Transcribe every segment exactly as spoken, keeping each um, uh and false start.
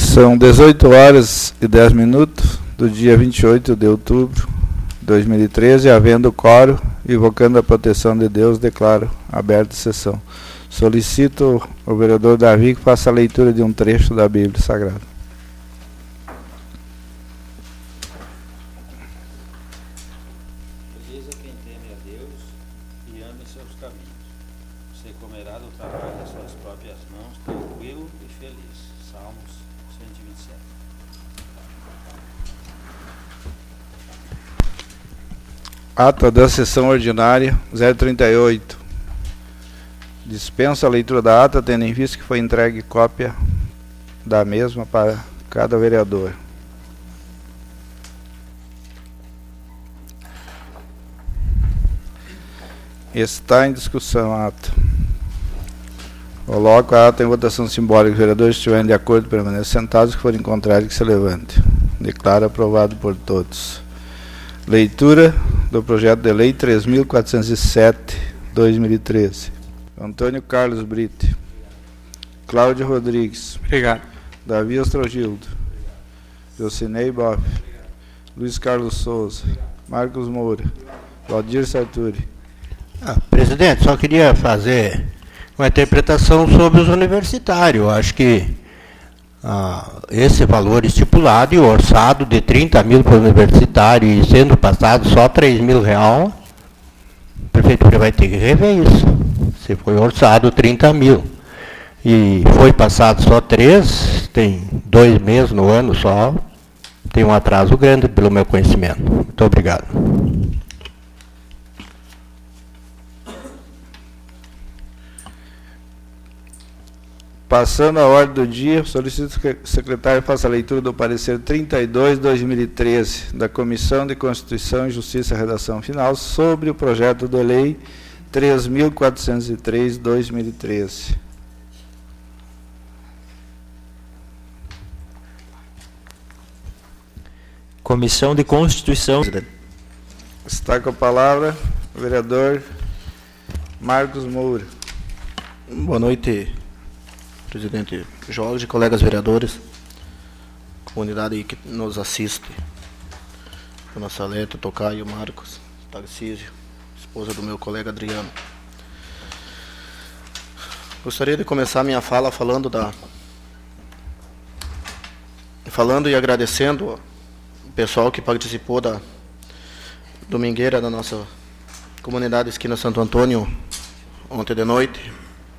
São dezoito horas e dez minutos do dia vinte e oito de outubro de dois mil e treze, havendo quórum, invocando a proteção de Deus, declaro aberta a sessão. Solicito ao vereador Davi que faça a leitura de um trecho da Bíblia Sagrada. Feliz é quem teme a Deus e ame seus caminhos. Você comerá do trabalho das suas próprias mãos, tranquilo e feliz. Salmos cento e vinte e sete. Ata da sessão ordinária zero trinta e oito. Dispenso a leitura da ata, tendo em vista que foi entregue cópia da mesma para cada vereador. Está em discussão a ata. Coloco a ata em votação simbólica. Os vereadores estiverem de acordo, permaneçam sentados. Que forem contrários, que se levante. Declaro aprovado por todos. Leitura do projeto de lei três mil quatrocentos e sete, dois mil e treze. Antônio Carlos Brite. Cláudio Rodrigues. Obrigado. Davi Ostrogildo. Jocinei Boff. Luiz Carlos Souza. Marcos Moura. Valdir Sarturi. Ah, presidente, só queria fazer uma interpretação sobre os universitários. Eu acho que ah, esse valor estipulado e orçado de trinta mil para o universitário e sendo passado só três mil reais, a prefeitura vai ter que rever isso. Se foi orçado trinta mil e foi passado só três, tem dois meses no ano só, tem um atraso grande pelo meu conhecimento. Muito obrigado. Passando a ordem do dia, solicito que o secretário faça a leitura do parecer trinta e dois, dois mil e treze, da Comissão de Constituição e Justiça, redação final, sobre o projeto de lei três mil quatrocentos e três, dois mil e treze. Comissão de Constituição. Está com a palavra o vereador Marcos Moura. Boa noite, presidente Jorge, colegas vereadores, comunidade aí que nos assiste, Dona Saleta, Tocaio, Marcos, Tarcísio, esposa do meu colega Adriano. Gostaria de começar minha fala falando da falando e agradecendo o pessoal que participou da domingueira da nossa comunidade Esquina Santo Antônio ontem de noite,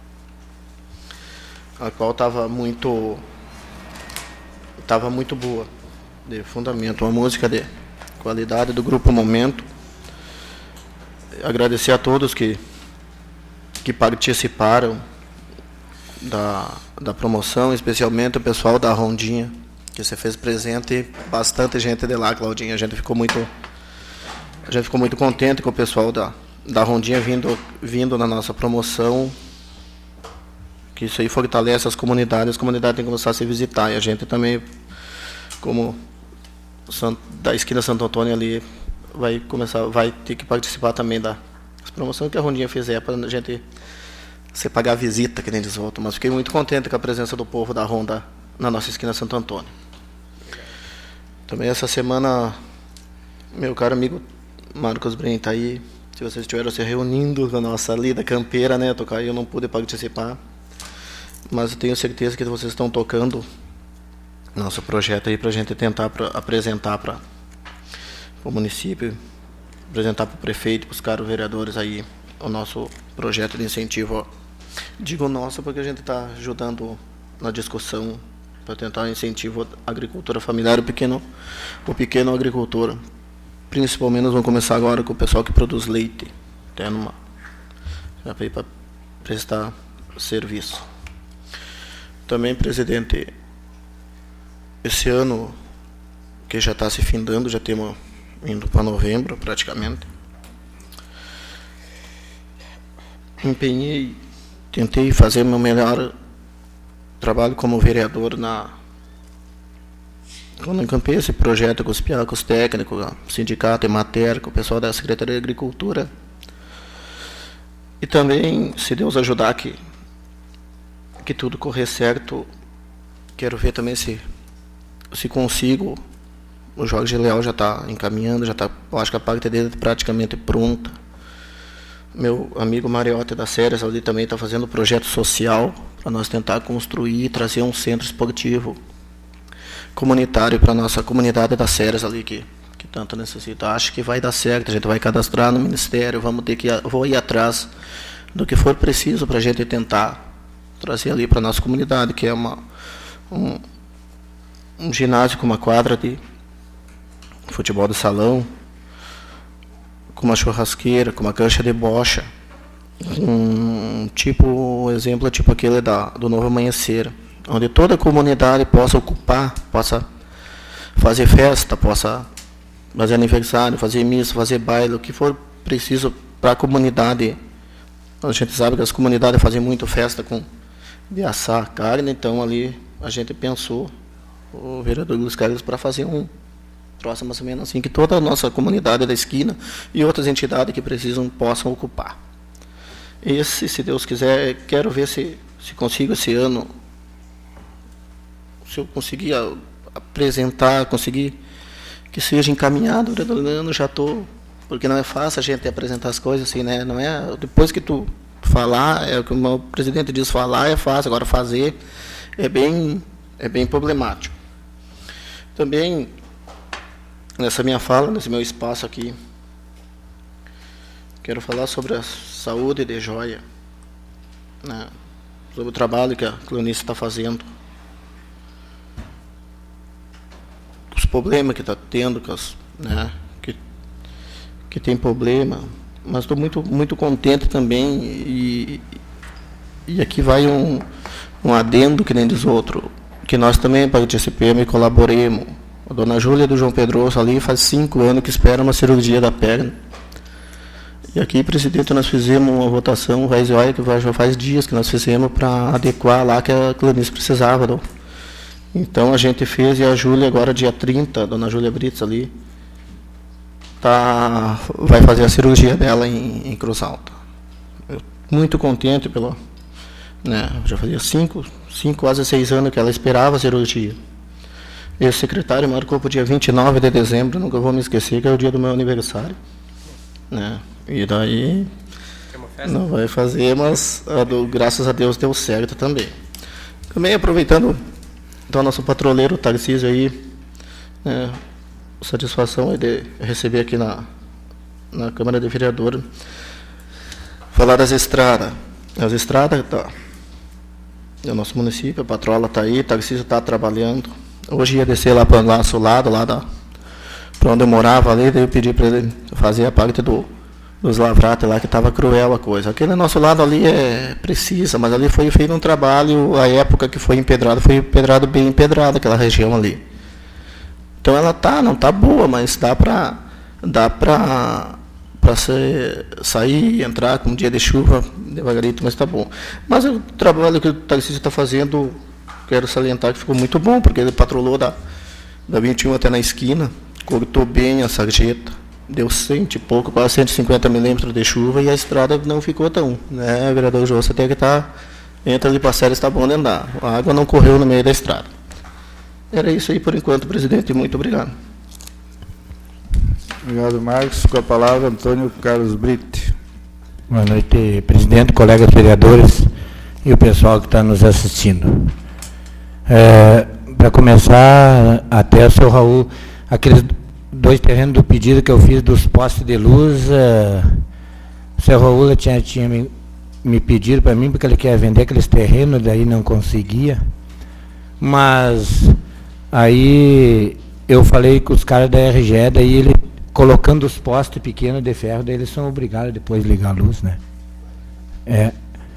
a qual estava muito estava muito boa, de fundamento, uma música de qualidade do grupo Momento. Agradecer a todos que que participaram da, da promoção, especialmente o pessoal da Rondinha, que se fez presente, bastante gente de lá, Claudinha. A gente ficou muito a gente ficou muito contente com o pessoal da da Rondinha vindo vindo na nossa promoção. Que isso aí fortalece as comunidades, as comunidades têm que começar a se visitar, e a gente também, como da Esquina Santo Antônio ali, vai começar, vai ter que participar também das promoções que a Rondinha fizer, para a gente se pagar a visita, que nem diz outro. Mas fiquei muito contente com a presença do povo da Ronda na nossa Esquina Santo Antônio. Também essa semana, meu caro amigo Marcos Brin está aí, se vocês estiveram se reunindo com a nossa lida campeira, né, tocar, eu não pude participar, mas eu tenho certeza que vocês estão tocando nosso projeto aí para a gente tentar pra, apresentar para o município, apresentar para o prefeito, para os caros vereadores aí o nosso projeto de incentivo. Ó. Digo nosso porque a gente está ajudando na discussão para tentar incentivo à agricultura familiar, o pequeno, o pequeno agricultor. Principalmente nós vamos começar agora com o pessoal que produz leite, tendo uma para prestar serviço. Também, presidente, esse ano que já está se findando, já temos indo para novembro praticamente, empenhei, tentei fazer meu melhor trabalho como vereador na quando encampei esse projeto com os piá, com os técnicos, o sindicato, Emater, com o pessoal da Secretaria de Agricultura. E também, se Deus ajudar que, que tudo correr certo, quero ver também se se consigo, o Jorge Leal já está encaminhando, já tá, eu acho que a parte dele é praticamente pronta. Meu amigo Mariotti da Séries ali também está fazendo projeto social para nós tentar construir e trazer um centro esportivo comunitário para a nossa comunidade das Séries ali, que, que tanto necessita. Acho que vai dar certo, a gente vai cadastrar no Ministério, vamos ter que vou ir atrás do que for preciso para a gente tentar trazer ali para a nossa comunidade, que é uma, um, um ginásio com uma quadra de futebol de salão, com uma churrasqueira, com uma cancha de bocha, um tipo, um exemplo tipo aquele da, do Novo Amanhecer, onde toda a comunidade possa ocupar, possa fazer festa, possa fazer aniversário, fazer missa, fazer baile, o que for preciso para a comunidade. A gente sabe que as comunidades fazem muito festa com de assar carne, então ali a gente pensou, o vereador Luiz Carlos, para fazer um troço mais ou menos assim, que toda a nossa comunidade da esquina e outras entidades que precisam possam ocupar. Esse, se Deus quiser, quero ver se, se consigo esse ano, se eu conseguir apresentar, conseguir que seja encaminhado, vereador Leandro, já estou, porque não é fácil a gente apresentar as coisas assim, né? Não é, depois que tu falar, é o que o presidente diz, falar é fácil, agora fazer é bem, é bem problemático. Também, nessa minha fala, nesse meu espaço aqui, quero falar sobre a saúde de Joia, né? Sobre o trabalho que a Cleonice está fazendo, os problemas que está tendo, que, as, né? que, que tem problema, mas estou muito, muito contente também, e, e aqui vai um, um adendo, que nem diz outro, que nós também participemos e colaboremos. A dona Júlia do João Pedroso ali faz cinco anos que espera uma cirurgia da perna. E aqui, presidente, nós fizemos uma votação, olha, que já faz dias que nós fizemos para adequar lá que a Cleonice precisava. Não? Então a gente fez, e a Júlia agora dia trinta, a dona Júlia Brits ali, tá, vai fazer a cirurgia dela em, em Cruz Alta. Eu, muito contente pelo, né, já fazia cinco, cinco, quase seis anos que ela esperava a cirurgia. E o secretário marcou para o dia vinte e nove de dezembro, nunca vou me esquecer, que é o dia do meu aniversário. Né? E daí não vai fazer, mas a do, graças a Deus deu certo também. Também aproveitando então, nosso patroleiro Tarcísio aí, né, satisfação de receber aqui na, na Câmara de Vereadores, falar das estradas. As estradas tá, do nosso município, a patrola está aí, Tarcísio está trabalhando. Hoje ia descer lá para o nosso lado, lá da, para onde eu morava ali, daí eu pedi para ele fazer a parte do, dos lavrates lá, que estava cruel a coisa. Aquele nosso lado ali é precisa, mas ali foi feito um trabalho, a época que foi empedrado, foi empedrado bem empedrado, aquela região ali. Então ela tá, não tá boa, mas dá para dá para para sair, entrar com um dia de chuva, devagarito, mas está bom. Mas o trabalho que o Tarcísio está fazendo, quero salientar que ficou muito bom, porque ele patrolou da, da vinte e um até na esquina, cortou bem a sarjeta, deu cento e pouco, quase cento e cinquenta milímetros de chuva, e a estrada não ficou tão, né, vereador João, você tem que estar, entra ali para a série, está bom de andar, a água não correu no meio da estrada. Era isso aí por enquanto, presidente, muito obrigado. Obrigado, Marcos. Com a palavra, Antônio Carlos Brito. Boa noite, presidente, colegas vereadores e o pessoal que está nos assistindo. É, para começar, até o seu Raul, aqueles dois terrenos do pedido que eu fiz dos postes de luz, é, o seu Raul tinha, tinha me, me pedido para mim, porque ele quer vender aqueles terrenos, daí não conseguia. Mas aí eu falei com os caras da R G E, daí ele colocando os postes pequenos de ferro, daí eles são obrigados depois de ligar a luz, né? É.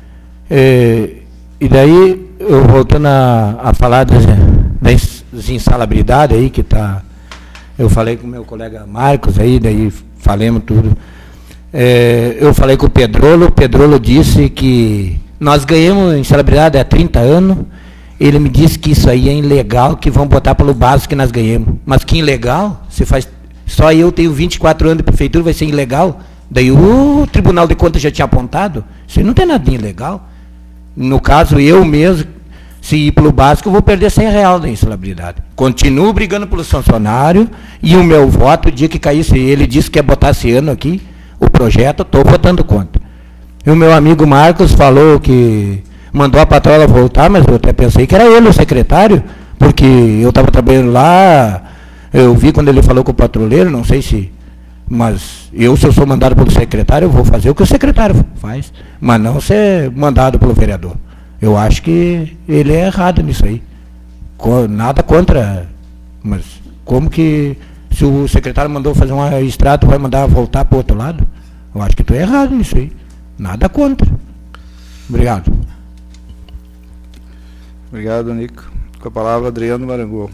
E, e daí, eu voltando a, a falar das, das insalubridades aí, que tá, eu falei com o meu colega Marcos aí, daí falamos tudo. É, eu falei com o Pedrolo, o Pedrolo disse que nós ganhamos insalubridade há trinta anos, ele me disse que isso aí é ilegal, que vão botar pelo básico que nós ganhamos. Mas que ilegal? Se faz... Só eu tenho vinte e quatro anos de prefeitura, vai ser ilegal? Daí o Tribunal de Contas já tinha apontado, isso aí não tem nada de ilegal. No caso, eu mesmo, Se ir pelo básico, eu vou perder cem reais da insalubridade. Continuo brigando pelos funcionários e o meu voto, o dia que caísse, ele disse que ia botar esse ano aqui, o projeto, estou votando contra. E o meu amigo Marcos falou que mandou a patroa voltar, mas eu até pensei que era ele o secretário, porque eu estava trabalhando lá, eu vi quando ele falou com o patrulheiro, não sei se... Mas eu, se eu sou mandado pelo secretário, eu vou fazer o que o secretário faz, mas não ser mandado pelo vereador. Eu acho que ele é errado nisso aí. Nada contra, mas como que se o secretário mandou fazer uma estrada, vai mandar voltar para o outro lado? Eu acho que tu é errado nisso aí. Nada contra. Obrigado. Obrigado, Nico. Com a palavra, Adriano Marangu.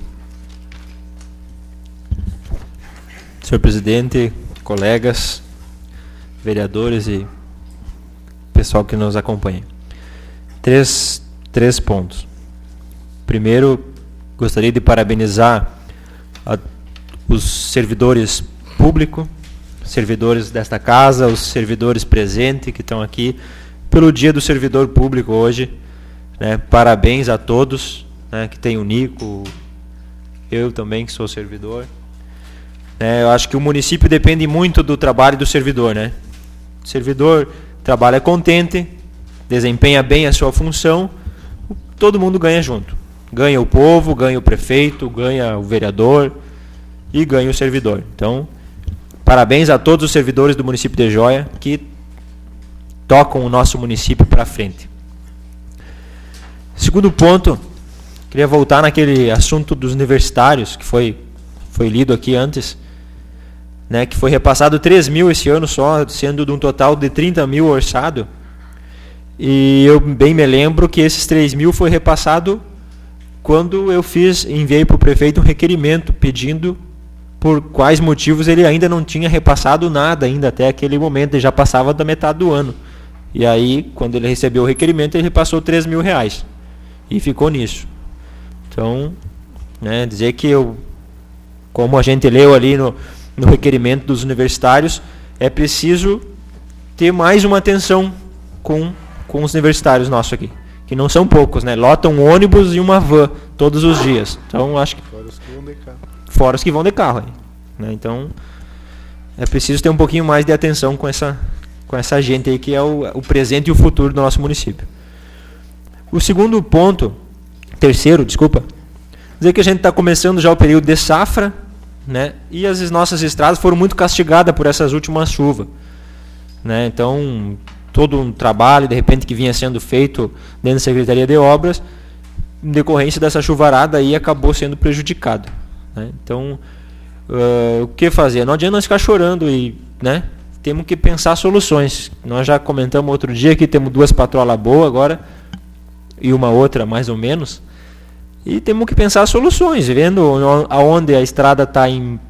Senhor presidente, colegas, vereadores e pessoal que nos acompanha. Três, três pontos. Primeiro, gostaria de parabenizar a, os servidores públicos, servidores desta casa, os servidores presentes que estão aqui, pelo Dia do Servidor Público hoje. Né? Parabéns a todos, né? Que tem o Nico, eu também que sou servidor. É, eu acho que o município depende muito do trabalho do servidor, né? O servidor trabalha contente, desempenha bem a sua função, todo mundo ganha junto. Ganha o povo, ganha o prefeito, ganha o vereador e ganha o servidor. Então, parabéns a todos os servidores do município de Joia que tocam o nosso município para frente. Segundo ponto, queria voltar naquele assunto dos universitários, que foi, foi lido aqui antes. Né, que foi repassado três mil esse ano só, sendo de um total de trinta mil orçado. E eu bem me lembro que esses três mil foi repassado quando eu fiz, enviei para o prefeito um requerimento pedindo por quais motivos ele ainda não tinha repassado nada ainda até aquele momento, ele já passava da metade do ano. E aí, quando ele recebeu o requerimento, ele repassou três mil reais. E ficou nisso. Então, né, dizer que eu, como a gente leu ali no no requerimento dos universitários, é preciso ter mais uma atenção com, com os universitários nossos aqui, que não são poucos, né? Lotam um ônibus e uma van todos os dias. Então, acho que... Fora os que vão de carro. Fora os que vão de carro. Né? Então, é preciso ter um pouquinho mais de atenção com essa, com essa gente aí, que é o, o presente e o futuro do nosso município. O segundo ponto, terceiro, desculpa, dizer que a gente está começando já o período de safra, né? E as nossas estradas foram muito castigadas por essas últimas chuvas. Né? Então, todo um trabalho, de repente, que vinha sendo feito dentro da Secretaria de Obras, em decorrência dessa chuvarada, aí acabou sendo prejudicado. Né? Então, uh, o que fazer? Não adianta nós ficar chorando, e, né? Temos que pensar soluções. Nós já comentamos outro dia que temos duas patrolas boas agora, e uma outra mais ou menos. E temos que pensar soluções, vendo aonde a estrada está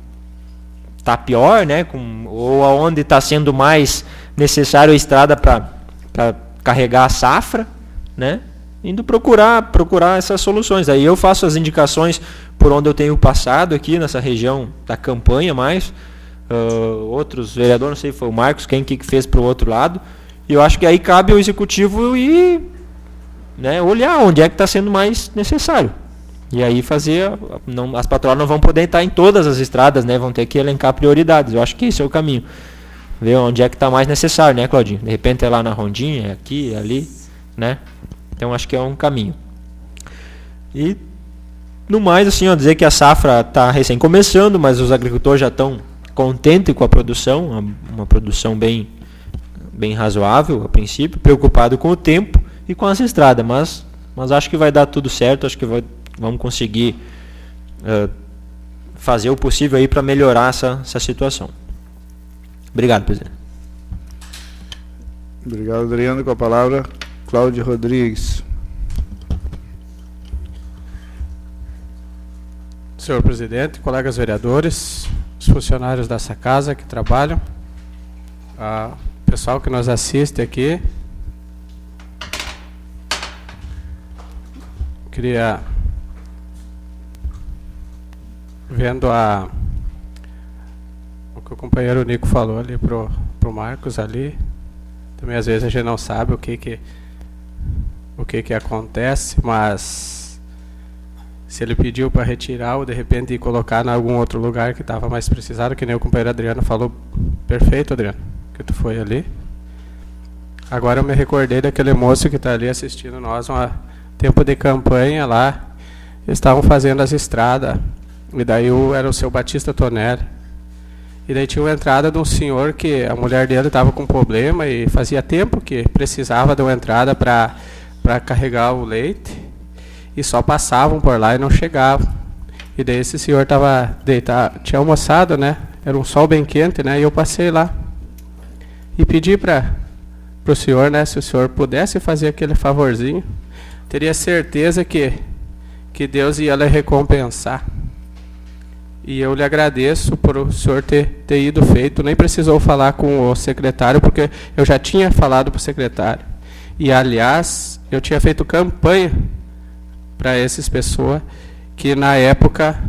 tá pior, né, com, ou aonde está sendo mais necessário a estrada para carregar a safra, né, indo procurar, procurar essas soluções. Aí eu faço as indicações por onde eu tenho passado aqui nessa região da campanha mais, uh, outros vereadores, não sei se foi o Marcos, quem que fez para o outro lado, e eu acho que aí cabe ao executivo e, né, olhar onde é que está sendo mais necessário. E aí fazer, não, as patroas não vão poder estar em todas as estradas, né? Vão ter que elencar prioridades. Eu acho que esse é o caminho. Ver onde é que está mais necessário, né, Claudinho? De repente é lá na Rondinha, é aqui, é ali, né? Então acho que é um caminho. E no mais, assim, ó, dizer que a safra está recém começando, mas os agricultores já estão contentes com a produção, uma, uma produção bem, bem razoável a princípio, preocupado com o tempo e com as estradas, mas, mas acho que vai dar tudo certo, acho que vai, vamos conseguir uh, fazer o possível aí para melhorar essa, essa situação. Obrigado, presidente. Obrigado, Adriano. Com a palavra, Cláudio Rodrigues. Senhor presidente, colegas vereadores, os funcionários dessa casa que trabalham, o pessoal que nos assiste aqui, queria, vendo a, o que o companheiro Nico falou ali pro, pro Marcos ali, também às vezes a gente não sabe o que que o que que acontece, mas se ele pediu para retirar ou de repente ir colocar em algum outro lugar que estava mais precisado, que nem o companheiro Adriano falou, perfeito, Adriano, que tu foi ali. Agora eu me recordei daquele moço que está ali assistindo nós, um tempo de campanha lá, eles estavam fazendo as estradas, e daí o, era o seu Batista Tonelli. E daí tinha uma entrada de um senhor que a mulher dele estava com problema e fazia tempo que precisava de uma entrada para para carregar o leite, e só passavam por lá e não chegavam. E daí esse senhor estava deitado, tinha almoçado, né? Era um sol bem quente, né? E eu passei lá e pedi para o senhor, né? Se o senhor pudesse fazer aquele favorzinho, teria certeza que, que Deus ia lhe recompensar. E eu lhe agradeço por o senhor ter, ter ido feito. Nem precisou falar com o secretário, porque eu já tinha falado para o secretário. E, aliás, eu tinha feito campanha para essas pessoas que, na época,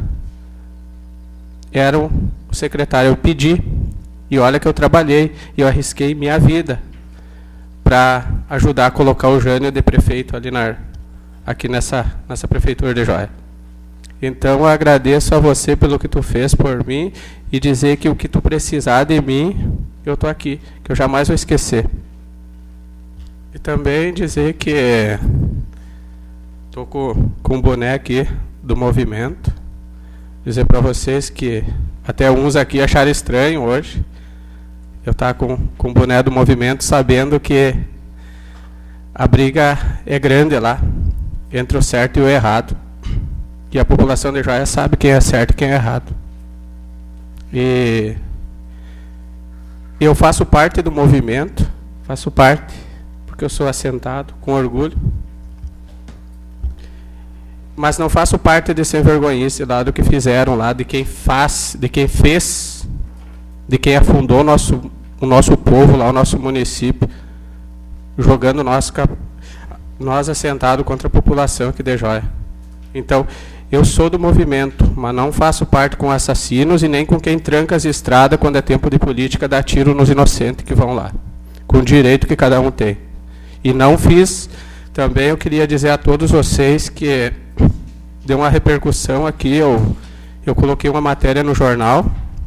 eram o secretário. Eu pedi, e olha que eu trabalhei, e eu arrisquei minha vida para ajudar a colocar o Jânio de prefeito ali na, aqui nessa, nessa prefeitura de Joia. Então, eu agradeço a você pelo que tu fez por mim e dizer que o que tu precisar de mim, eu estou aqui, que eu jamais vou esquecer. E também dizer que estou com, com um boné aqui do movimento. Dizer para vocês que até uns aqui acharam estranho hoje eu estar com, com o boné do movimento, sabendo que a briga é grande lá, entre o certo e o errado. E a população de Joia sabe quem é certo e quem é errado. E eu faço parte do movimento, faço parte, porque eu sou assentado, com orgulho. Mas não faço parte desse envergonhice lá do que fizeram lá, de quem faz, de quem fez, de quem afundou o nosso, o nosso povo lá, o nosso município, jogando nós, nós assentados contra a população aqui de Joia. Então, eu sou do movimento, mas não faço parte com assassinos e nem com quem tranca as estradas quando é tempo de política, dá tiro nos inocentes que vão lá, com o direito que cada um tem. E não fiz, também eu queria dizer a todos vocês que deu uma repercussão aqui, eu, eu coloquei uma matéria no jornal,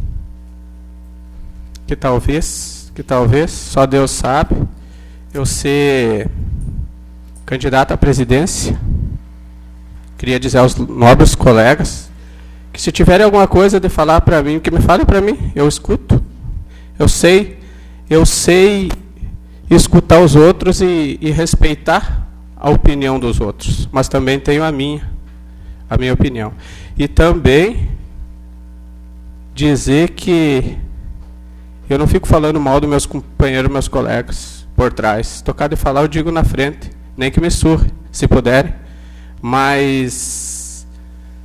que talvez, que talvez, só Deus sabe, eu ser candidato à presidência. Queria dizer aos nobres colegas que se tiverem alguma coisa de falar para mim, que me falem para mim, eu escuto. Eu sei, eu sei escutar os outros e, e respeitar a opinião dos outros, mas também tenho a minha, a minha opinião. E também dizer que eu não fico falando mal dos meus companheiros, meus colegas por trás. Tocar de falar, eu digo na frente, nem que me surre, se puderem. Mas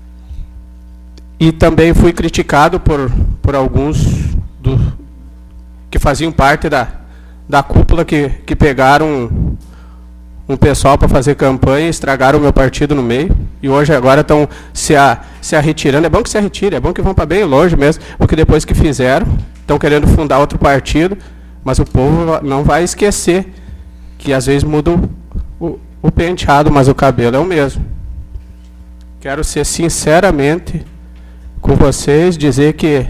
e também fui criticado por, por alguns do, que faziam parte da, da cúpula que, que pegaram um, um pessoal para fazer campanha e estragaram o meu partido no meio. E hoje agora estão se, a, se a retirando. É bom que se retire, é bom que vão para bem longe mesmo, porque depois que fizeram, estão querendo fundar outro partido, mas o povo não vai esquecer que às vezes muda o, o o penteado, mas o cabelo é o mesmo. Quero ser sinceramente com vocês, dizer que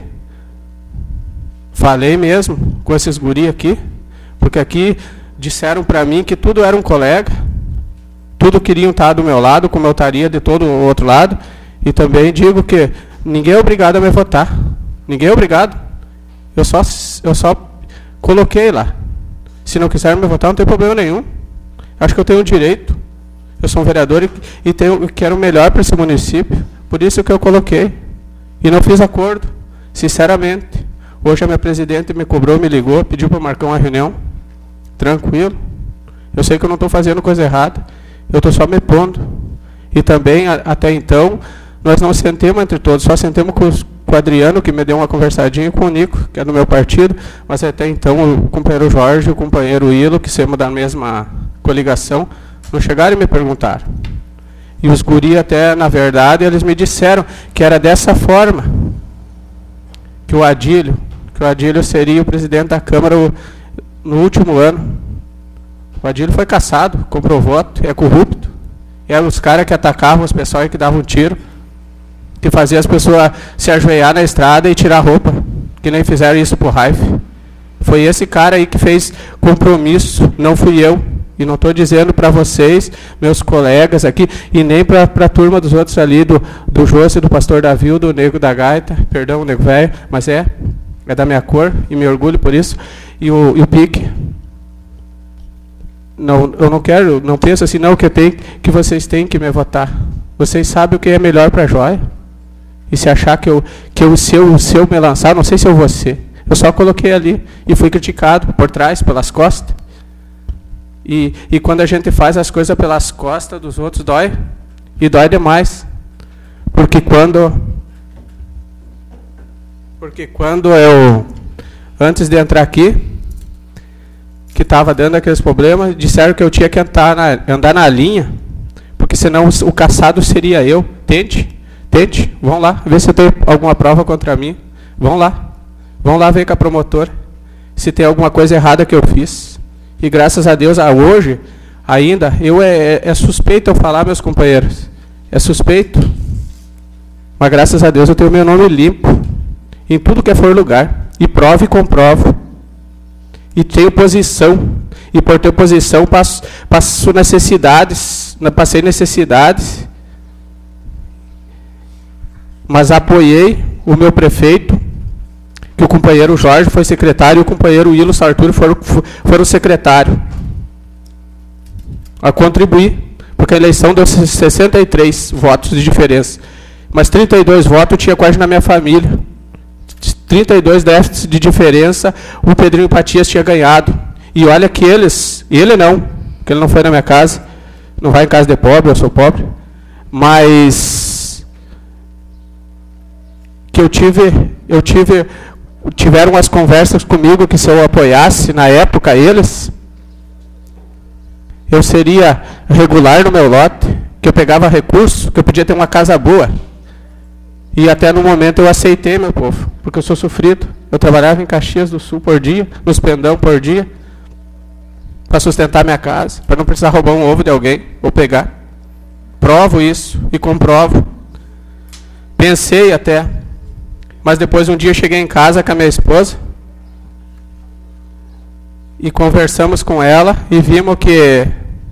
falei mesmo com esses guri aqui, porque aqui disseram para mim que tudo era um colega, tudo queriam estar do meu lado, como eu estaria de todo o outro lado, e também digo que ninguém é obrigado a me votar, ninguém é obrigado, eu só, eu só coloquei lá. Se não quiserem me votar, não tem problema nenhum. Acho que eu tenho direito. Eu sou um vereador e, e tenho, quero o melhor para esse município. Por isso que eu coloquei. E não fiz acordo, sinceramente. Hoje a minha presidente me cobrou, me ligou, pediu para marcar uma reunião. Tranquilo. Eu sei que eu não estou fazendo coisa errada. Eu estou só me pondo. E também, a, até então, nós não sentemos entre todos. Só sentemos com, os, com o Adriano, que me deu uma conversadinha, com o Nico, que é do meu partido. Mas até então, o companheiro Jorge e o companheiro Ilo, que somos da mesma coligação, não chegaram e me perguntaram. E os guri até, na verdade, eles me disseram que era dessa forma que o Adílio, que o Adílio seria o presidente da Câmara no último ano. O Adílio foi caçado, comprou voto, é corrupto. Eram os caras que atacavam os pessoal que davam um tiro, que faziam as pessoas se ajoelhar na estrada e tirar roupa, que nem fizeram isso pro Raif. Foi esse cara aí que fez compromisso, não fui eu. E não estou dizendo para vocês, meus colegas aqui, e nem para a turma dos outros ali, do, do José, do pastor Davi, do Nego da Gaita, perdão, Nego Velho, mas é, é da minha cor, e me orgulho por isso. E o, e o Pique. Não, eu não quero, não penso assim, não, que, eu tenho, que vocês têm que me votar. Vocês sabem o que é melhor para a Joia. E se achar que eu, que eu se, eu, se eu me lançar, não sei se eu vou ser. Eu só coloquei ali e fui criticado por trás, pelas costas. E, e quando a gente faz as coisas pelas costas dos outros, dói. E dói demais. Porque quando... Porque quando eu... Antes de entrar aqui, que estava dando aqueles problemas, disseram que eu tinha que andar na, andar na linha, porque senão o, o caçado seria eu. Tente, tente, vão lá, ver se eu tenho alguma prova contra mim. Vão lá. Vão lá ver com a promotora se tem alguma coisa errada que eu fiz. E graças a Deus, a hoje, ainda, eu é, é, é suspeito eu falar, meus companheiros. É suspeito. Mas graças a Deus eu tenho meu nome limpo. Em tudo que for lugar. E provo e comprovo. E tenho posição. E por ter posição, passo, passo necessidades. Passei necessidades. Mas apoiei o meu prefeito, que o companheiro Jorge foi secretário e o companheiro Wilson Sarturi foram, foram secretário. A contribuir, porque a eleição deu sessenta e três votos de diferença. Mas trinta e dois votos eu tinha quase na minha família. trinta e dois déficits de diferença, o Pedrinho Patias tinha ganhado. E olha que eles, ele não, que ele não foi na minha casa, não vai em casa de pobre, eu sou pobre, mas que eu tive, eu tive... tiveram umas conversas comigo que se eu apoiasse na época eles, eu seria regular no meu lote, que eu pegava recurso, que eu podia ter uma casa boa. E até no momento eu aceitei, meu povo, porque eu sou sofrido. Eu trabalhava em Caxias do Sul por dia, nos Pendão por dia, para sustentar minha casa, para não precisar roubar um ovo de alguém, ou pegar. Provo isso e comprovo. Pensei até... Mas depois um dia eu cheguei em casa com a minha esposa e conversamos com ela e vimos que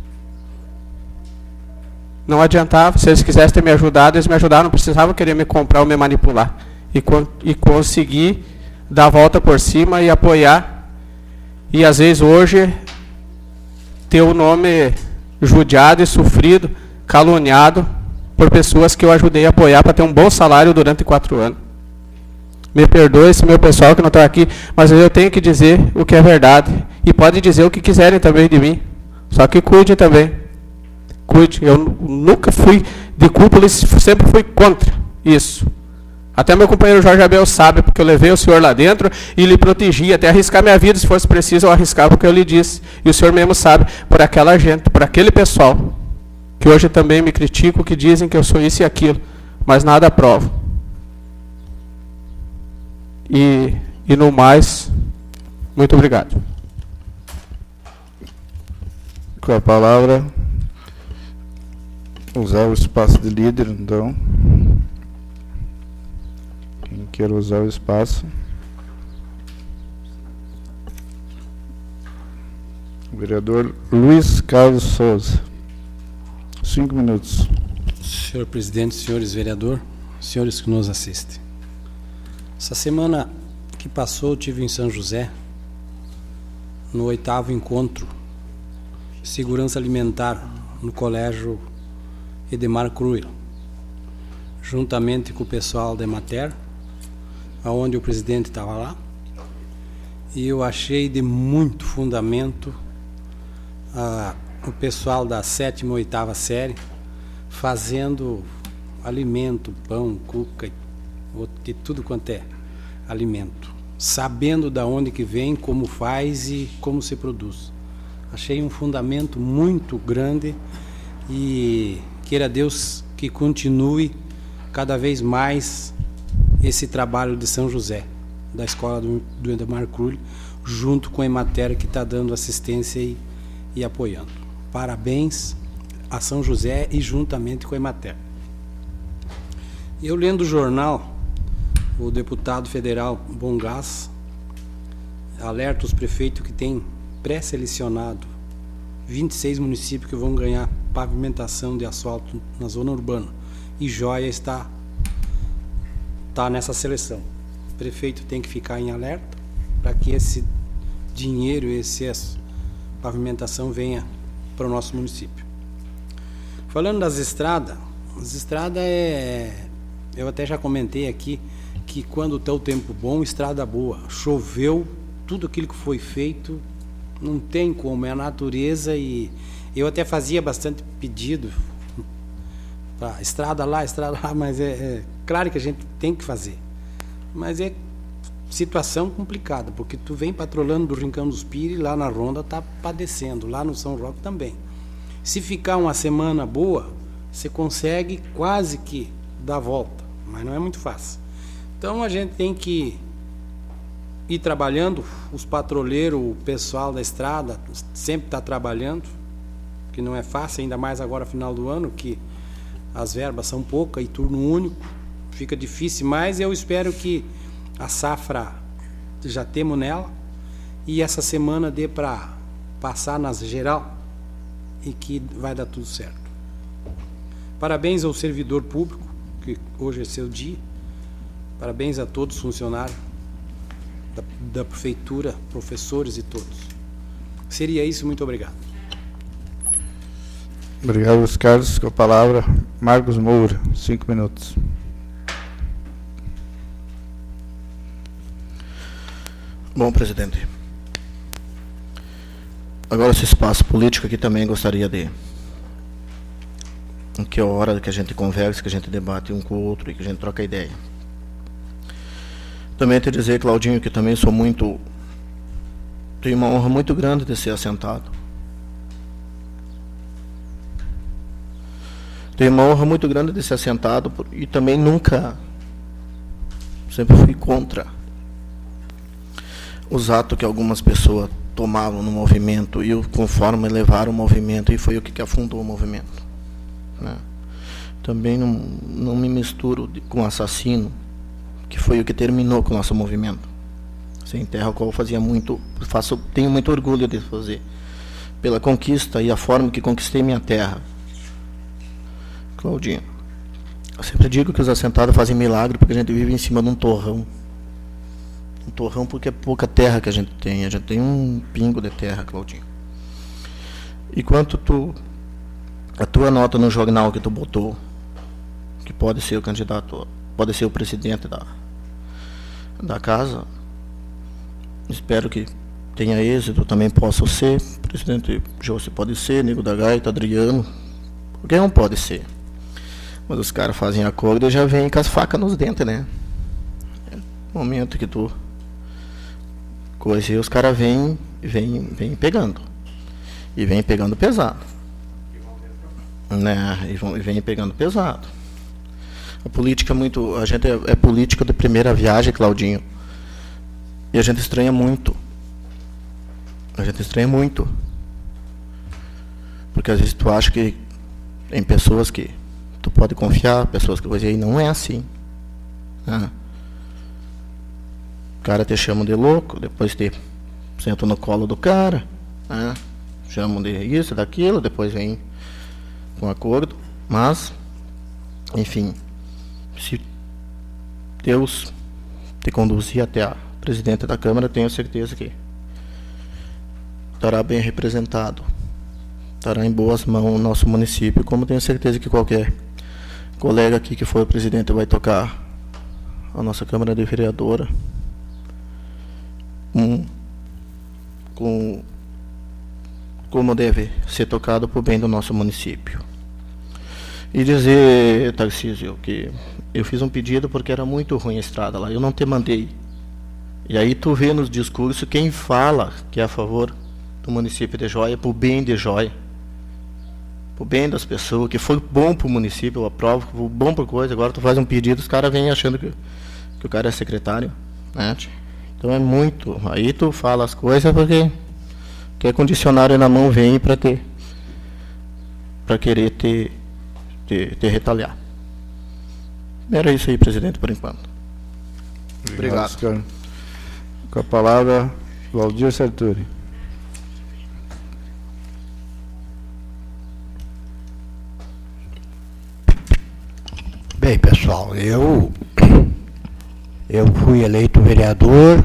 não adiantava. Se eles quisessem ter me ajudado, eles me ajudaram, não precisavam querer me comprar ou me manipular. E, con e consegui dar a volta por cima e apoiar. E às vezes hoje ter o nome judiado e sofrido, caluniado por pessoas que eu ajudei a apoiar para ter um bom salário durante quatro anos. Me perdoe esse meu pessoal que não está aqui, mas eu tenho que dizer o que é verdade. E podem dizer o que quiserem também de mim. Só que cuide também. Cuide. Eu nunca fui de cúpula, sempre fui contra isso. Até meu companheiro Jorge Abel sabe, porque eu levei o senhor lá dentro e lhe protegi, até arriscar minha vida, se fosse preciso eu arriscava o que eu lhe disse. E o senhor mesmo sabe, por aquela gente, por aquele pessoal, que hoje também me criticam, que dizem que eu sou isso e aquilo, mas nada provo. E, e no mais, muito obrigado. Com a palavra, usar o espaço de líder, então. Quem quer usar o espaço. O vereador Luiz Carlos Souza. Cinco minutos. Senhor presidente, senhores vereadores, senhores que nos assistem. Essa semana que passou, eu estive em São José, no oitavo encontro de segurança alimentar no colégio Edemar Cruel, juntamente com o pessoal da Emater, onde o presidente estava lá, e eu achei de muito fundamento ah, o pessoal da sétima e oitava série fazendo alimento, pão, cuca, de tudo quanto é alimento, sabendo da onde que vem, como faz e como se produz. Achei um fundamento muito grande e queira Deus que continue cada vez mais esse trabalho de São José, da escola do, do Edemar Cruel, junto com a Emater, que está dando assistência e, e apoiando. Parabéns a São José e juntamente com a Emater. Eu lendo o jornal, o deputado federal Bongás alerta os prefeitos que têm pré-selecionado vinte e seis municípios que vão ganhar pavimentação de asfalto na zona urbana. E Joia está, está nessa seleção. O prefeito tem que ficar em alerta para que esse dinheiro, esse, essa pavimentação venha para o nosso município. Falando das estradas, as estradas é... Eu até já comentei aqui que quando está o tempo bom, estrada boa. Choveu, tudo aquilo que foi feito, não tem como, é a natureza. E eu até fazia bastante pedido para estrada lá, estrada lá, mas é, é claro que a gente tem que fazer. Mas é situação complicada, porque tu vem patrolando do Rincão dos Pires, lá na Ronda está padecendo, lá no São Roque também. Se ficar uma semana boa, você consegue quase que dar volta, mas não é muito fácil. Então a gente tem que ir trabalhando, os patrulheiros, o pessoal da estrada sempre está trabalhando, que não é fácil, ainda mais agora final do ano, que as verbas são poucas e turno único, fica difícil, mas eu espero que a safra já temos nela e essa semana dê para passar nas geral e que vai dar tudo certo. Parabéns ao servidor público, que hoje é seu dia. Parabéns a todos os funcionários da, da prefeitura, professores e todos. Seria isso, muito obrigado. Obrigado, Luiz Carlos. Com a palavra, Marcos Moura, cinco minutos. Bom, presidente. Agora esse espaço político aqui também gostaria de... que é a hora que a gente conversa, que a gente debate um com o outro e que a gente troca ideia. Também te dizer, Claudinho, que também sou muito... tenho uma honra muito grande de ser assentado. Tenho uma honra muito grande de ser assentado e também nunca... sempre fui contra os atos que algumas pessoas tomavam no movimento e eu, conforme levaram o movimento, e foi o que afundou o movimento. Né? Também não, não me misturo de, com assassino, que foi o que terminou com o nosso movimento. Sem terra, o qual eu fazia muito, faço, tenho muito orgulho de fazer, pela conquista e a forma que conquistei minha terra. Claudinho, eu sempre digo que os assentados fazem milagre porque a gente vive em cima de um torrão. Um torrão porque é pouca terra que a gente tem, a gente tem um pingo de terra, Claudinho. E quanto tu... a tua nota no jornal que tu botou, que pode ser o candidato, pode ser o presidente da, da casa, espero que tenha êxito, também possa ser, presidente José pode ser, Nego da Gaita, Adriano, qualquer um pode ser. Mas os caras fazem acordo e já vêm com as facas nos dentes, né? É o momento que tu... coisa, e os caras vêm, vêm, vêm pegando. E vêm pegando pesado. Né, e, vão, e vem pegando pesado. A política é muito... A gente é, é política de primeira viagem, Claudinho. E a gente estranha muito. A gente estranha muito. Porque às vezes tu acha que tem pessoas que tu pode confiar, pessoas que você... E não é assim. Né? O cara te chama de louco, depois te senta no colo do cara. Né? Chamam de isso, daquilo, depois vem... com acordo, mas, enfim, se Deus te conduzir até a presidente da Câmara, tenho certeza que estará bem representado, estará em boas mãos o nosso município, como tenho certeza que qualquer colega aqui que for o presidente vai tocar a nossa Câmara de Vereadora com, com como deve ser tocado para o bem do nosso município. E dizer, Tarcísio, que eu fiz um pedido porque era muito ruim a estrada lá, eu não te mandei. E aí tu vê nos discursos quem fala que é a favor do município de Joia, para o bem de Joia, para o bem das pessoas, que foi bom para o município, eu aprovo, que foi bom por coisa, agora tu faz um pedido, os caras vêm achando que, que o cara é secretário. Né? Então é muito, aí tu fala as coisas porque... até condicionário na mão vem para ter, para querer ter, ter, ter retaliar. Era isso aí, presidente, por enquanto. Obrigado. Obrigado. Com a palavra, Valdir Sartori. Bem, pessoal, eu, eu fui eleito vereador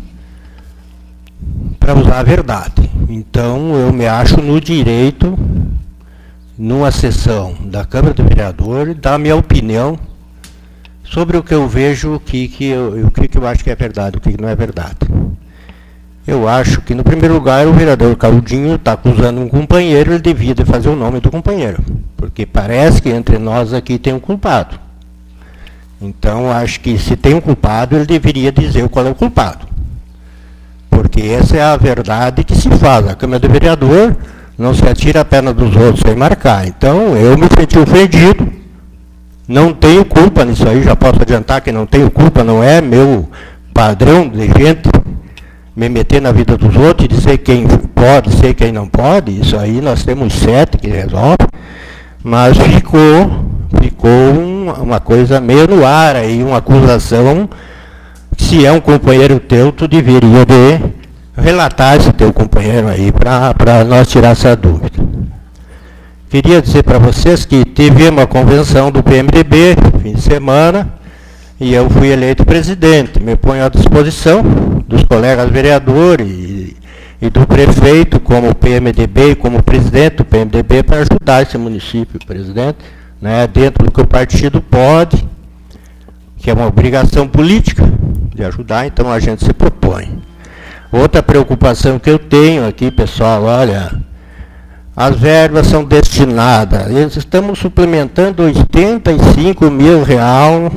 para usar a verdade. Então, eu me acho no direito, numa sessão da Câmara do Vereador, dar a minha opinião sobre o que eu vejo, o que, que, eu, o que, que eu acho que é verdade, o que, que não é verdade. Eu acho que, no primeiro lugar, o vereador Claudinho está acusando um companheiro, ele devia de fazer o nome do companheiro, porque parece que entre nós aqui tem um culpado. Então, acho que se tem um culpado, ele deveria dizer qual é o culpado. Porque essa é a verdade que se faz. A Câmara do Vereador não se atira a perna dos outros sem marcar. Então, eu me senti ofendido. Não tenho culpa nisso aí, já posso adiantar que não tenho culpa, não é meu padrão de gente me meter na vida dos outros e dizer quem pode, dizer quem não pode. Isso aí nós temos sete que resolve. Mas ficou, ficou um, uma coisa meio no ar aí, uma acusação. Se é um companheiro teu, tu deveria de relatar esse teu companheiro aí para nós tirar essa dúvida. Queria dizer para vocês que teve uma convenção do P M D B, fim de semana, e eu fui eleito presidente. Me ponho à disposição dos colegas vereadores e, e do prefeito, como P M D B, como presidente do P M D B, para ajudar esse município, presidente, né, dentro do que o partido pode, que é uma obrigação política de ajudar, então a gente se propõe. Outra preocupação que eu tenho aqui, pessoal, olha, as verbas são destinadas, estamos suplementando oitenta e cinco mil reais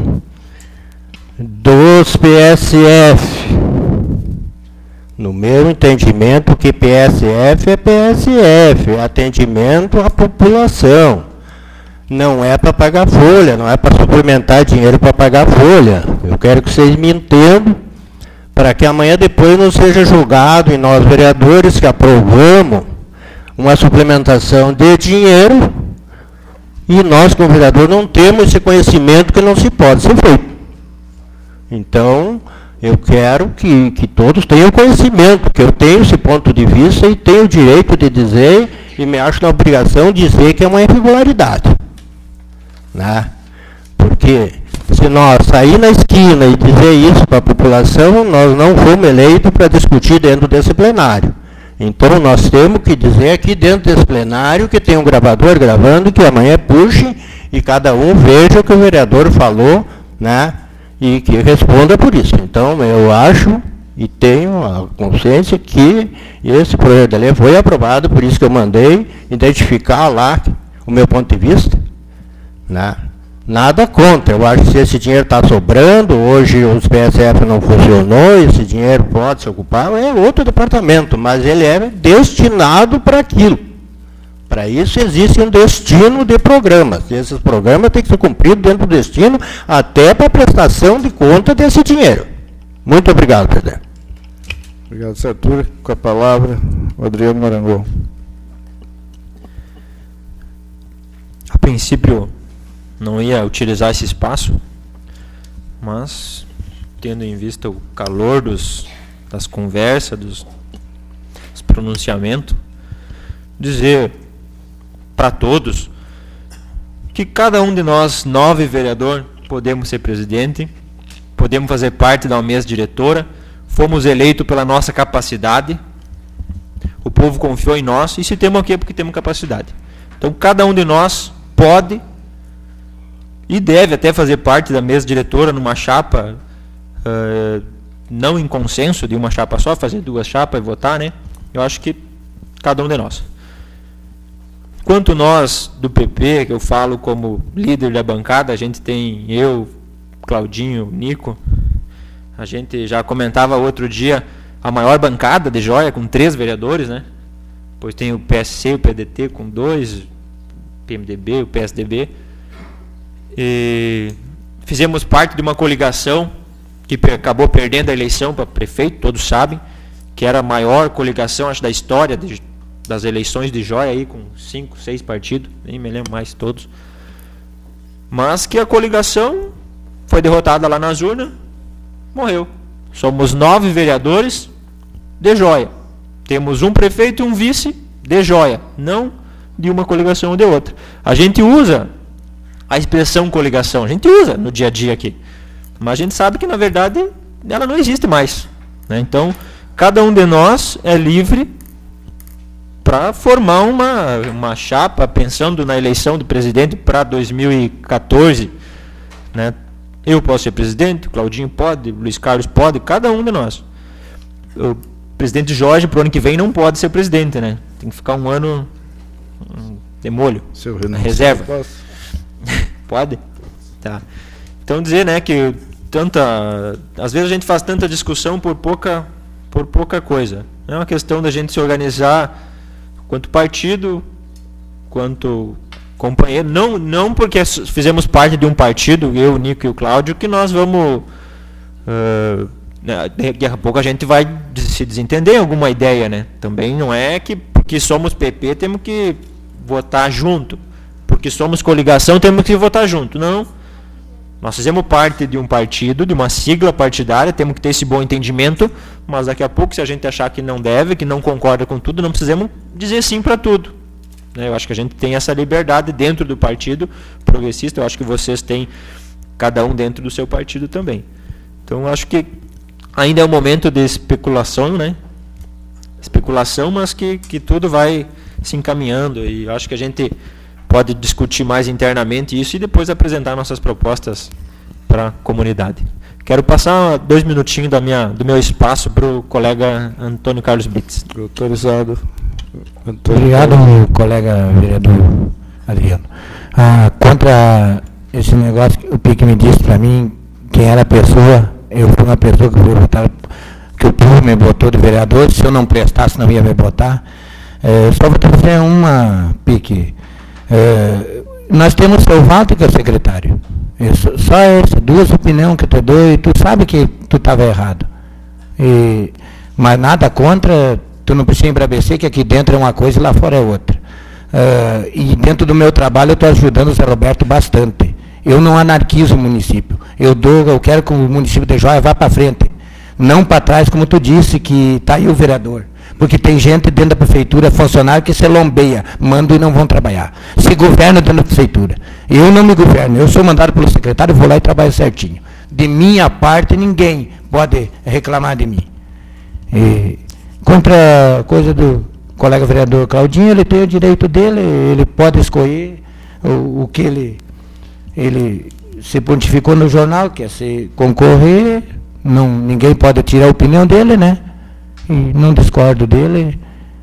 dos P S F. No meu entendimento, que P S F é P S F, é atendimento à população. Não é para pagar folha, não é para suplementar dinheiro para pagar folha. Eu quero que vocês me entendam, para que amanhã depois não seja julgado, e nós vereadores que aprovamos uma suplementação de dinheiro, e nós como vereador não temos esse conhecimento que não se pode ser feito. Então, eu quero que, que todos tenham conhecimento, que eu tenho esse ponto de vista e tenho o direito de dizer, e me acho na obrigação de dizer que é uma irregularidade. Né? Porque se nós sair na esquina e dizer isso para a população, nós não fomos eleitos para discutir dentro desse plenário. Então nós temos que dizer aqui dentro desse plenário que tem um gravador gravando, que amanhã puxe e cada um veja o que o vereador falou, né? E que responda por isso. Então eu acho e tenho a consciência que esse projeto de lei foi aprovado, por isso que eu mandei identificar lá o meu ponto de vista, né? Nada contra, eu acho que se esse dinheiro está sobrando, hoje os P S F não funcionou, esse dinheiro pode se ocupar, é outro departamento, mas ele é destinado para aquilo. Para isso existe um destino de programas, e esses programas têm que ser cumpridos dentro do destino, até para a prestação de conta desse dinheiro. Muito obrigado, presidente. Obrigado, Sartori. Com a palavra, o Adriano Marangol. A princípio, não ia utilizar esse espaço, mas, tendo em vista o calor dos, das conversas, dos, dos pronunciamentos, dizer para todos que cada um de nós, nove vereadores, podemos ser presidente, podemos fazer parte da mesa diretora, fomos eleitos pela nossa capacidade, o povo confiou em nós, e se temos aqui é porque temos capacidade. Então, cada um de nós pode e deve até fazer parte da mesa diretora numa chapa, uh, não em consenso de uma chapa só, fazer duas chapas e votar, né? Eu acho que cada um de nós. Quanto nós do P P, que eu falo como líder da bancada, a gente tem eu, Claudinho, Nico, a gente já comentava outro dia a maior bancada de Joia, com três vereadores, né? Depois tem o P S C, o P D T com dois, o P M D B, o P S D B. E fizemos parte de uma coligação que per- acabou perdendo a eleição para prefeito, todos sabem, que era a maior coligação, acho, da história de, das eleições de Joia aí, com cinco, seis partidos, nem me lembro mais todos. Mas que a coligação foi derrotada lá nas urnas, morreu. Somos nove vereadores de Joia. Temos um prefeito e um vice de Joia, não de uma coligação ou de outra. A gente usa a expressão coligação, a gente usa no dia a dia aqui. Mas a gente sabe que, na verdade, ela não existe mais, né? Então, cada um de nós é livre para formar uma, uma chapa, pensando na eleição do presidente para dois mil e quatorze. Né? Eu posso ser presidente, o Claudinho pode, o Luiz Carlos pode, cada um de nós. O presidente Jorge, para o ano que vem, não pode ser presidente, né? Tem que ficar um ano de molho, na reserva. Pode? Tá. Então, dizer, né, que tanta, às vezes a gente faz tanta discussão por pouca, por pouca coisa. É uma questão da gente se organizar quanto partido, quanto companheiro. Não, não porque fizemos parte de um partido, eu, o Nico e o Cláudio, que nós vamos... Uh, daqui a pouco a gente vai se desentender em alguma ideia, né? Também não é que porque somos P P temos que votar junto. Porque somos coligação temos que votar junto. Não. Nós fizemos parte de um partido, de uma sigla partidária, temos que ter esse bom entendimento, mas daqui a pouco, se a gente achar que não deve, que não concorda com tudo, não precisamos dizer sim para tudo. Eu acho que a gente tem essa liberdade dentro do partido progressista, eu acho que vocês têm, cada um dentro do seu partido também. Então, eu acho que ainda é um momento de especulação, né? Especulação, mas que, que tudo vai se encaminhando, e eu acho que a gente pode discutir mais internamente isso e depois apresentar nossas propostas para a comunidade. Quero passar dois minutinhos da minha, do meu espaço para o colega Antônio Carlos Blitz. Autorizado. Antônio Obrigado, Carlos. Colega vereador Adriano. Ah, contra esse negócio que o Pique me disse para mim, quem era a pessoa, eu fui uma pessoa que foi votar, que o povo me botou de vereador, se eu não prestasse não ia me botar. É, só vou trazer uma, Pique. É, nós temos o seu Walter, que é o secretário. Isso, só essa, duas opiniões que eu te dou e tu sabe que tu estava errado. E, mas nada contra, tu não precisa embrabecer que aqui dentro é uma coisa e lá fora é outra. É, e dentro do meu trabalho eu estou ajudando o Zé Roberto bastante. Eu não anarquizo o município. Eu dou, eu quero que o município de Joia vá para frente. Não para trás, como tu disse, que está aí o vereador. Porque tem gente dentro da prefeitura, funcionário, que se lombeia, mandam e não vão trabalhar. Se governa dentro da prefeitura. Eu não me governo, eu sou mandado pelo secretário, vou lá e trabalho certinho. De minha parte, ninguém pode reclamar de mim. E, contra a coisa do colega vereador Claudinho, ele tem o direito dele, ele pode escolher o, o que ele, ele se pontificou no jornal, quer se concorrer, não, ninguém pode tirar a opinião dele, né? E não discordo dele.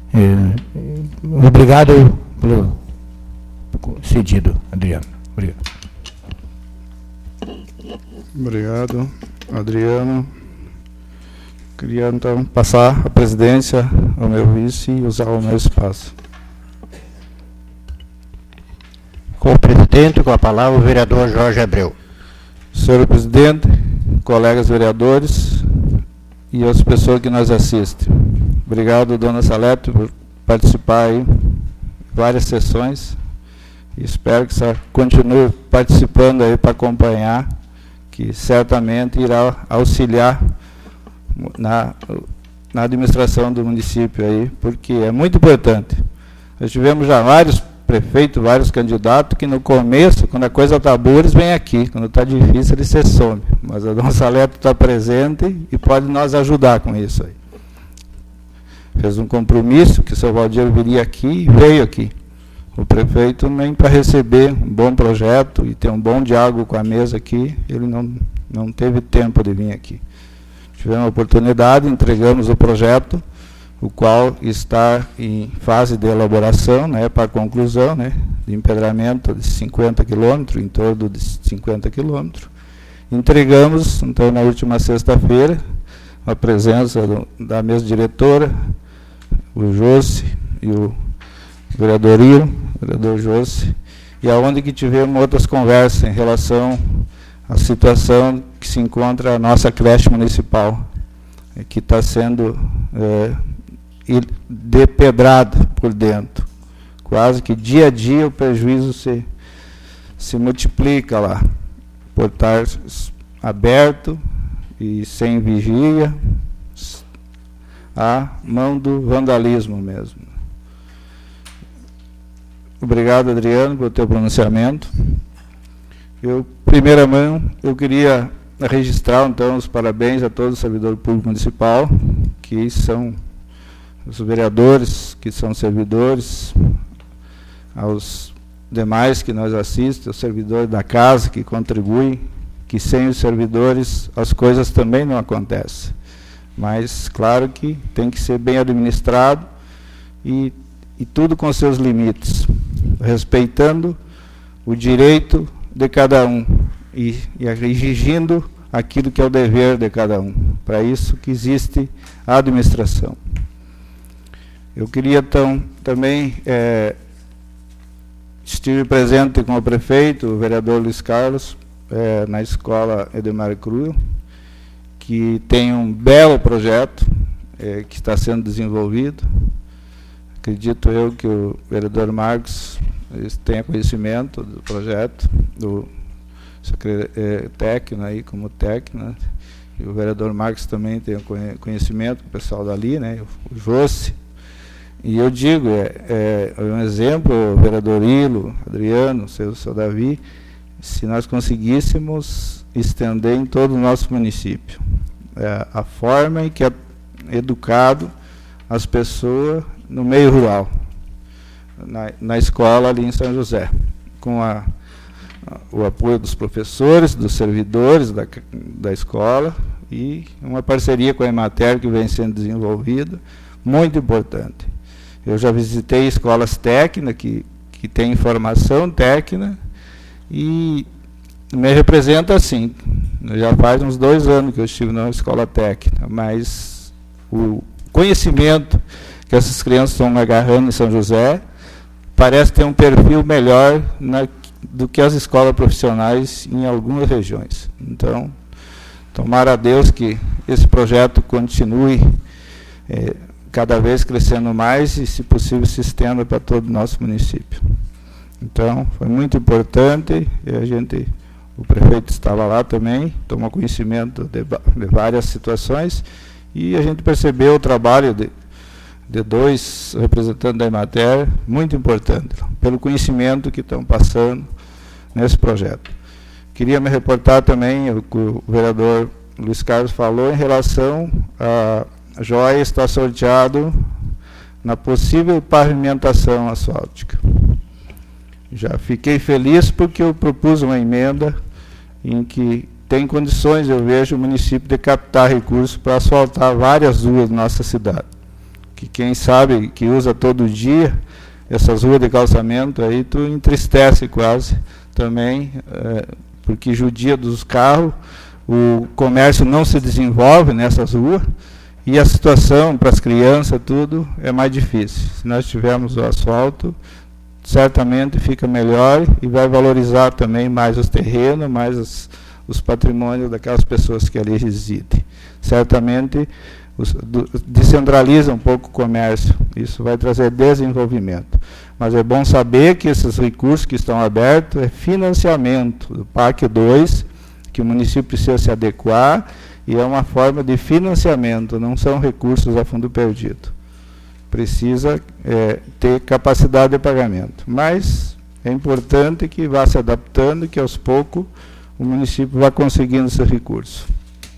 É, obrigado pelo cedido, Adriano. Obrigado. Obrigado, Adriano. Queria então passar a presidência ao meu vice e usar o meu espaço. Com o presidente, com a palavra, o vereador Jorge Abreu. Senhor presidente, colegas vereadores e as pessoas que nos assistem. Obrigado, dona Salete, por participar aí de várias sessões. E espero que você continue participando aí para acompanhar, que certamente irá auxiliar na, na administração do município aí, porque é muito importante. Nós tivemos já vários prefeitos, vários candidatos, que no começo, quando a coisa está boa, eles vêm aqui, quando está difícil, eles se somem. Mas a dona Salete está presente e pode nos ajudar com isso aí. Fez um compromisso que o seu Valdir viria aqui e veio aqui. O prefeito nem para receber um bom projeto e ter um bom diálogo com a mesa aqui, ele não, não teve tempo de vir aqui. Tivemos a oportunidade, entregamos o projeto, o qual está em fase de elaboração, né, para conclusão, né, de empedramento de cinquenta quilômetros, em torno de cinquenta quilômetros. Entregamos, então, na última sexta-feira, a presença do, da mesa diretora, o José e o vereador Iro, o vereador José, e aonde que tivemos outras conversas em relação à situação que se encontra a nossa creche municipal, que está sendo é, depedrada por dentro. Quase que dia a dia o prejuízo se, se multiplica lá, por estar aberto e sem vigia, à mão do vandalismo mesmo. Obrigado, Adriano, pelo teu pronunciamento. Eu, primeira mão, eu queria registrar, então, os parabéns a todo o servidor público municipal, que são os vereadores, que são servidores, aos demais que nos assistem, os servidores da casa que contribuem, que sem os servidores as coisas também não acontecem. Mas, claro que tem que ser bem administrado e, e tudo com seus limites, respeitando o direito de cada um e, e exigindo aquilo que é o dever de cada um. Para isso que existe a administração. Eu queria, então, também, é, estive presente com o prefeito, o vereador Luiz Carlos, é, na escola Edemar Cruz, que tem um belo projeto é, que está sendo desenvolvido. Acredito eu que o vereador Marcos tenha conhecimento do projeto, do é, técnico aí como técnico, né? E o vereador Marcos também tem conhecimento, o pessoal dali, né? O Jossi. E eu digo, é, é um exemplo, o vereador Ilo, Adriano, o seu, o seu Davi, se nós conseguíssemos estender em todo o nosso município é, a forma em que é educado as pessoas no meio rural, na, na escola ali em São José, com a, a, o apoio dos professores, dos servidores da, da escola e uma parceria com a Emater que vem sendo desenvolvida, muito importante. Eu já visitei escolas técnicas que, que têm formação técnica e me representa assim. Já faz uns dois anos que eu estive na escola técnica, mas o conhecimento que essas crianças estão agarrando em São José parece ter um perfil melhor na, do que as escolas profissionais em algumas regiões. Então, tomara a Deus que esse projeto continue é, cada vez crescendo mais e, se possível, se estenda para todo o nosso município. Então, foi muito importante, e a gente, o prefeito estava lá também, tomou conhecimento de, de várias situações, e a gente percebeu o trabalho de, de dois representantes da Emater, muito importante, pelo conhecimento que estão passando nesse projeto. Queria me reportar também o que o vereador Luiz Carlos falou em relação a joia está sorteado na possível pavimentação asfáltica. Já fiquei feliz porque eu propus uma emenda em que tem condições, eu vejo, o município de captar recursos para asfaltar várias ruas da nossa cidade. Que quem sabe, que usa todo dia essas ruas de calçamento, aí tu entristece quase também, é, porque judia dos carros, o comércio não se desenvolve nessas ruas, e a situação para as crianças, tudo, é mais difícil. Se nós tivermos o asfalto, certamente fica melhor e vai valorizar também mais os terrenos, mais os, os patrimônios daquelas pessoas que ali residem. Certamente os, do, descentraliza um pouco o comércio, isso vai trazer desenvolvimento. Mas é bom saber que esses recursos que estão abertos é financiamento do P A C dois, que o município precisa se adequar, e é uma forma de financiamento, não são recursos a fundo perdido. Precisa é, ter capacidade de pagamento. Mas é importante que vá se adaptando e que aos poucos o município vá conseguindo esse recurso.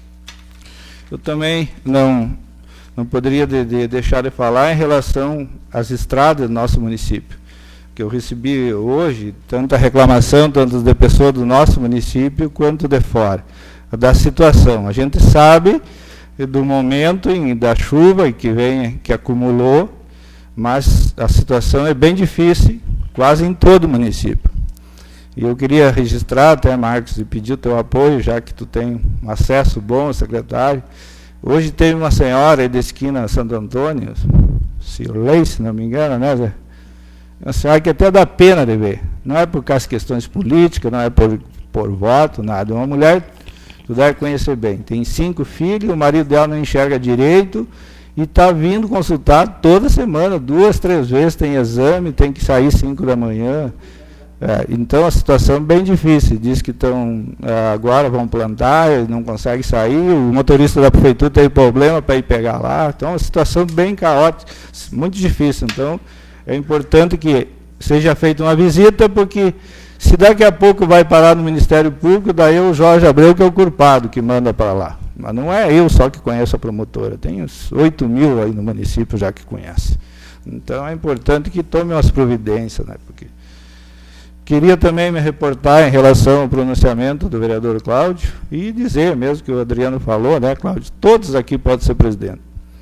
Eu também não, não poderia de, de deixar de falar em relação às estradas do nosso município, que eu recebi hoje tanta reclamação, tanto de pessoas do nosso município quanto de fora, da situação. A gente sabe do momento em, da chuva que vem, que acumulou, mas a situação é bem difícil, quase em todo o município. E eu queria registrar até, Marcos, e pedir o teu apoio, já que tu tem um acesso bom, secretário. Hoje teve uma senhora aí da esquina Santo Antônio, Cirlei, se não me engano, né, Zé? Uma senhora que até dá pena de ver. Não é por causa de questões políticas, não é por, por voto, nada. É uma mulher, tu deve conhecer bem, tem cinco filhos, o marido dela não enxerga direito, e está vindo consultar toda semana, duas, três vezes, tem exame, tem que sair cinco da manhã. É, então a situação é bem difícil. Diz que estão é, agora vão plantar, não consegue sair, o motorista da prefeitura tem problema para ir pegar lá. Então é uma situação bem caótica, muito difícil. Então é importante que seja feita uma visita, porque se daqui a pouco vai parar no Ministério Público, daí é o Jorge Abreu que é o culpado, que manda para lá. Mas não é eu só que conheço a promotora, tem uns oito mil aí no município já que conhece. Então é importante que tome umas providências, né? Porque queria também me reportar em relação ao pronunciamento do vereador Cláudio e dizer mesmo que o Adriano falou, né, Cláudio? Todos aqui podem ser presidente.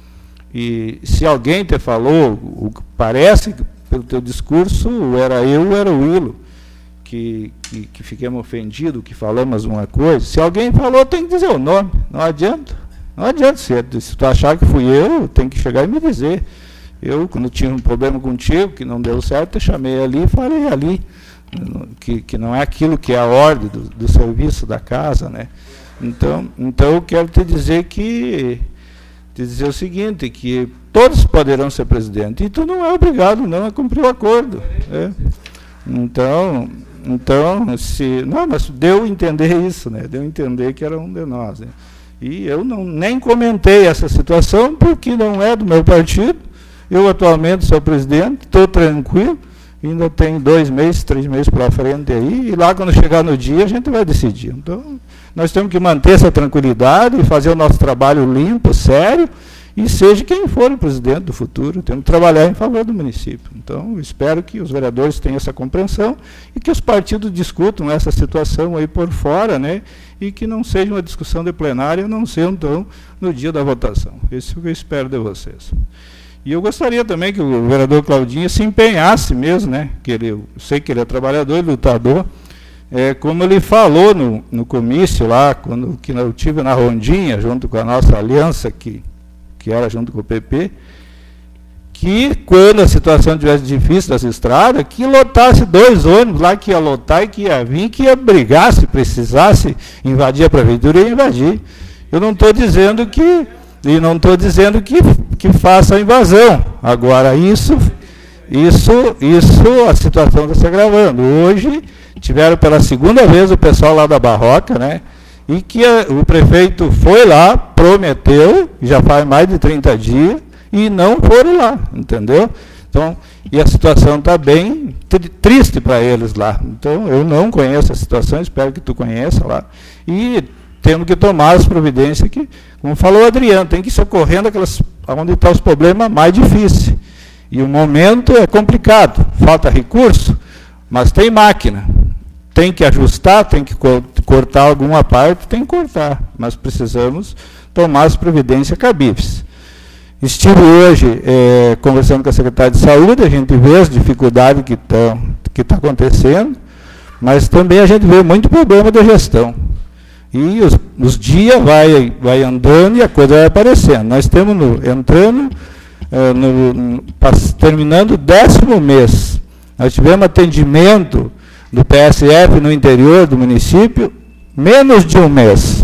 E se alguém te falou, o que parece que pelo teu discurso, era eu ou era o Willo, que, que, que fiquemos ofendidos, que falamos uma coisa. Se alguém falou, tem que dizer o nome, não adianta. Não adianta, se, se tu achar que fui eu, tem que chegar e me dizer. Eu, quando tinha um problema contigo, que não deu certo, eu chamei ali e falei ali, que, que não é aquilo que é a ordem do, do serviço da casa, né? Então, então eu quero te dizer que te dizer o seguinte, que todos poderão ser presidente, e tu não é obrigado não a cumprir o acordo. É. Então, então, se. Não, mas deu a entender isso, né? Deu a entender que era um de nós. Né? E eu não, nem comentei essa situação, porque não é do meu partido. Eu atualmente sou presidente, estou tranquilo, ainda tenho dois meses, três meses para frente aí, e lá quando chegar no dia a gente vai decidir. Então, nós temos que manter essa tranquilidade e fazer o nosso trabalho limpo, sério, e seja quem for o presidente do futuro, temos que trabalhar em favor do município. Então, espero que os vereadores tenham essa compreensão e que os partidos discutam essa situação aí por fora, né, e que não seja uma discussão de plenária, não seja então no dia da votação. Isso é o que eu espero de vocês. E eu gostaria também que o vereador Claudinho se empenhasse mesmo, né, que ele, eu sei que ele é trabalhador e lutador, é, como ele falou no, no comício lá, quando que eu tive na Rondinha, junto com a nossa aliança, que, que era junto com o P P, que quando a situação estivesse difícil das estradas, que lotasse dois ônibus lá, que ia lotar e que ia vir, que ia brigar, se precisasse invadir a prefeitura, ia invadir. Eu não estou dizendo que, e não estou dizendo que, que faça a invasão. Agora, isso, isso, isso, a situação está se agravando. Hoje, tiveram pela segunda vez o pessoal lá da Barroca, né? E que a, o prefeito foi lá, prometeu, já faz mais de trinta dias, e não foram lá, entendeu? Então, e a situação está bem tri triste para eles lá. Então, eu não conheço a situação, espero que tu conheça lá. E temos que tomar as providências que, como falou o Adriano, tem que ir socorrendo aquelas, onde estão os problemas mais difíceis. E o momento é complicado, falta recurso, mas tem máquina. Tem que ajustar, tem que cortar alguma parte, tem que cortar, mas precisamos tomar as providências cabíveis. Estive hoje é, conversando com a secretária de Saúde, a gente vê as dificuldades que estão que tá acontecendo, mas também a gente vê muito problema da gestão. E os, os dias vai, vai andando e a coisa vai aparecendo. Nós estamos no, entrando, é, no, no, terminando o décimo mês. Nós tivemos atendimento do P S F no interior do município, menos de um mês.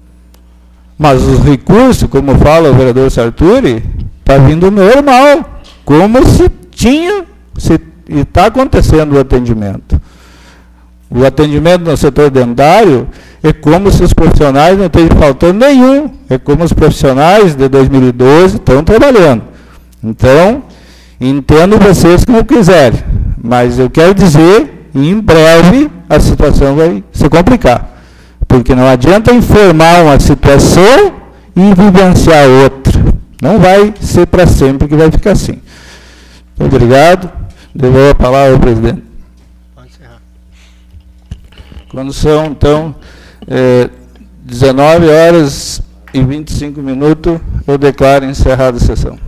Mas os recursos, como fala o vereador Sarturi, está vindo normal, como se tinha, se está acontecendo o atendimento. O atendimento no setor dentário é como se os profissionais não estejam faltando nenhum, é como os profissionais de dois mil e doze estão trabalhando. Então, entendo vocês como quiserem, mas eu quero dizer, em breve a situação vai se complicar, porque não adianta informar uma situação e vivenciar outra. Não vai ser para sempre que vai ficar assim. Muito obrigado. Devolvo a palavra ao presidente. Pode encerrar. Quando são, então, é, dezenove horas e vinte e cinco minutos, eu declaro encerrada a sessão.